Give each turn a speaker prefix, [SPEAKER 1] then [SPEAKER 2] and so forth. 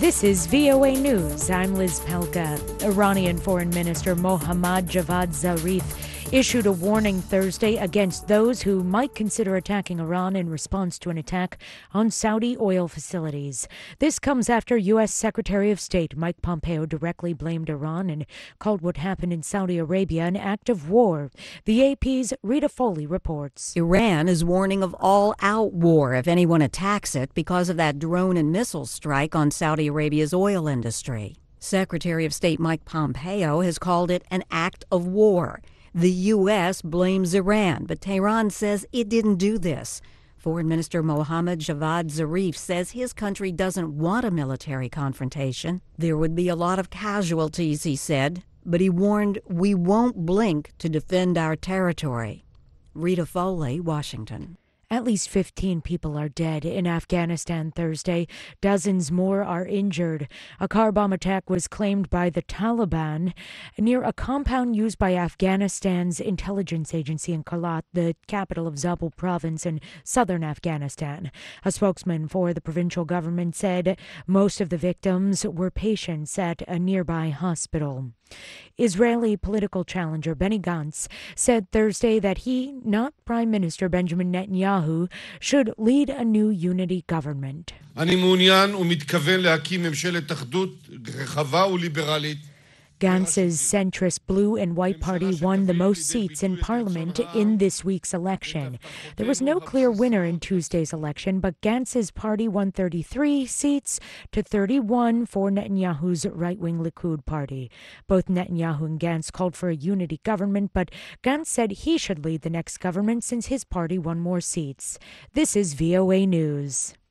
[SPEAKER 1] This is VOA News. I'm Liz Pelka. Iranian Foreign Minister Mohammad Javad Zarif issued a warning Thursday against those who might consider attacking Iran in response to an attack on Saudi oil facilities. This comes after U.S. Secretary of State Mike Pompeo directly blamed Iran and called what happened in Saudi Arabia an act of war. The AP's Rita Foley reports.
[SPEAKER 2] Iran is warning of all-out war if anyone attacks it because of that drone and missile strike on Saudi Arabia's oil industry. Secretary of State Mike Pompeo has called it an act of war. The U.S. blames Iran, but Tehran says it didn't do this. Foreign Minister Mohammad Javad Zarif says his country doesn't want a military confrontation. There would be a lot of casualties, he said, but he warned we won't blink to defend our territory. Rita Foley, Washington.
[SPEAKER 1] At least 15 people are dead in Afghanistan Thursday. Dozens more are injured. A car bomb attack was claimed by the Taliban near a compound used by Afghanistan's intelligence agency in Kalat, the capital of Zabul province in southern Afghanistan. A spokesman for the provincial government said most of the victims were patients at a nearby hospital. Israeli political challenger Benny Gantz said Thursday that he, not Prime Minister Benjamin Netanyahu, should lead a new unity government.
[SPEAKER 3] אני מעוניין ומתכוון להקים ממשלת אחדות רחבה וליברלית.
[SPEAKER 1] Gantz's centrist Blue and White Party won the most seats in parliament in this week's election. There was no clear winner in Tuesday's election, but Gantz's party won 33 seats to 31 for Netanyahu's right-wing Likud party. Both Netanyahu and Gantz called for a unity government, but Gantz said he should lead the next government since his party won more seats. This is VOA News.